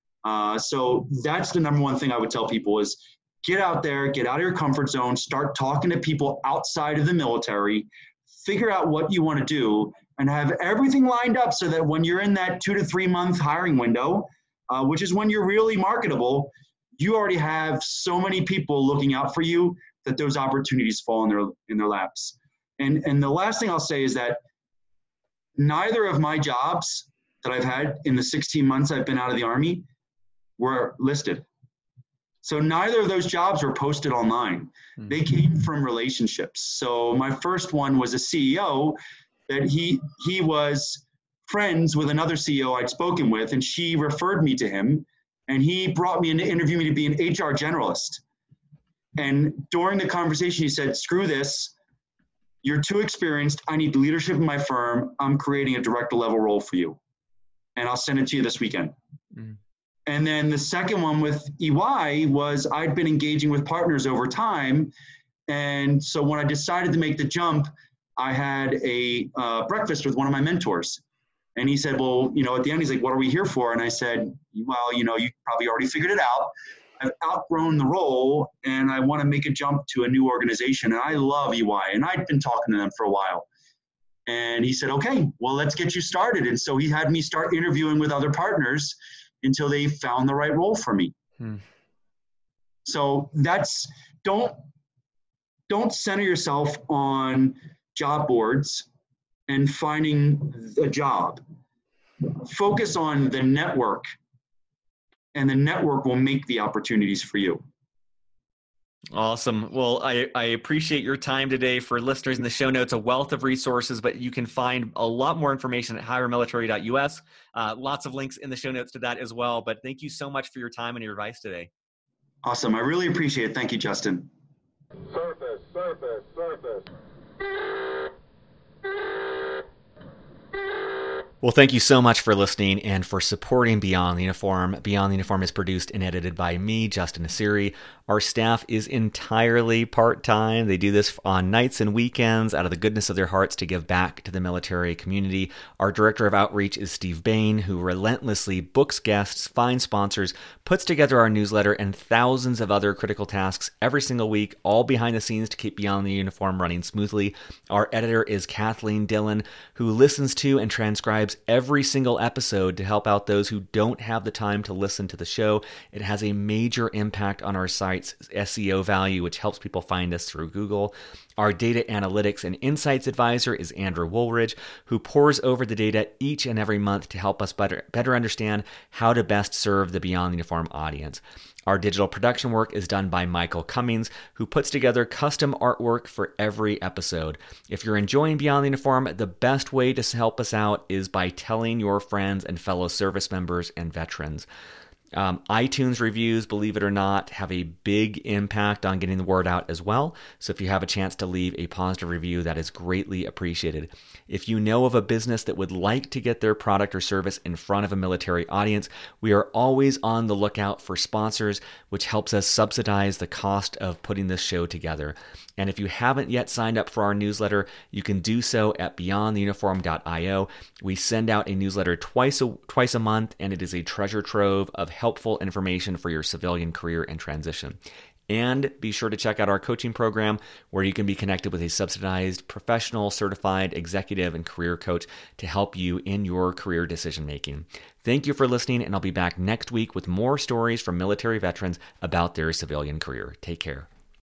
So that's the number one thing I would tell people is get out there, get out of your comfort zone, start talking to people outside of the military, figure out what you want to do, and have everything lined up so that when you're in that 2 to 3 month hiring window, which is when you're really marketable, you already have so many people looking out for you that those opportunities fall in their laps. And the last thing I'll say is that neither of my jobs that I've had in the 16 months I've been out of the Army were listed. So neither of those jobs were posted online. They came from relationships. So my first one was a CEO that he was friends with another CEO I'd spoken with, and she referred me to him, and he brought me in to interview me to be an HR generalist. And during the conversation, he said, screw this. You're too experienced. I need leadership in my firm. I'm creating a director level role for you, and I'll send it to you this weekend. And then the second one with EY was I'd been engaging with partners over time. And so when I decided to make the jump, I had a breakfast with one of my mentors. And he said, well, at the end, he's like, what are we here for? And I said, well, you probably already figured it out. I've outgrown the role and I want to make a jump to a new organization. And I love EY. And I'd been talking to them for a while. And he said, okay, well, let's get you started. And so he had me start interviewing with other partners until they found the right role for me. So don't center yourself on job boards and finding a job. Focus on the network, and the network will make the opportunities for you. Awesome. Well, I appreciate your time today. For listeners in the show notes, a wealth of resources, but you can find a lot more information at hiremilitary.us. Lots of links in the show notes to that as well. But thank you so much for your time and your advice today. Awesome. I really appreciate it. Thank you, Justin. Surface. Well, Well, thank you so much for listening and for supporting Beyond the Uniform. Beyond the Uniform is produced and edited by me, Justin Nassiri. Our staff is entirely part-time. They do this on nights and weekends out of the goodness of their hearts to give back to the military community. Our director of outreach is Steve Bain, who relentlessly books guests, finds sponsors, puts together our newsletter, and thousands of other critical tasks every single week, all behind the scenes to keep Beyond the Uniform running smoothly. Our editor is Kathleen Dillon, who listens to and transcribes every single episode to help out those who don't have the time to listen to the show. It has a major impact on our site's SEO value, which helps people find us through Google. Our data analytics and insights advisor is Andrew Woolridge, who pores over the data each and every month to help us better understand how to best serve the Beyond the Uniform audience. Our digital production work is done by Michael Cummings, who puts together custom artwork for every episode. If you're enjoying Beyond the Uniform, the best way to help us out is by telling your friends and fellow service members and veterans. iTunes reviews, believe it or not, have a big impact on getting the word out as well. So if you have a chance to leave a positive review, that is greatly appreciated. If you know of a business that would like to get their product or service in front of a military audience, we are always on the lookout for sponsors, which helps us subsidize the cost of putting this show together. And if you haven't yet signed up for our newsletter, you can do so at beyondtheuniform.io. We send out a newsletter twice a month, and it is a treasure trove of helpful information for your civilian career and transition. And be sure to check out our coaching program, where you can be connected with a subsidized, professional, certified executive and career coach to help you in your career decision making. Thank you for listening, and I'll be back next week with more stories from military veterans about their civilian career. Take care.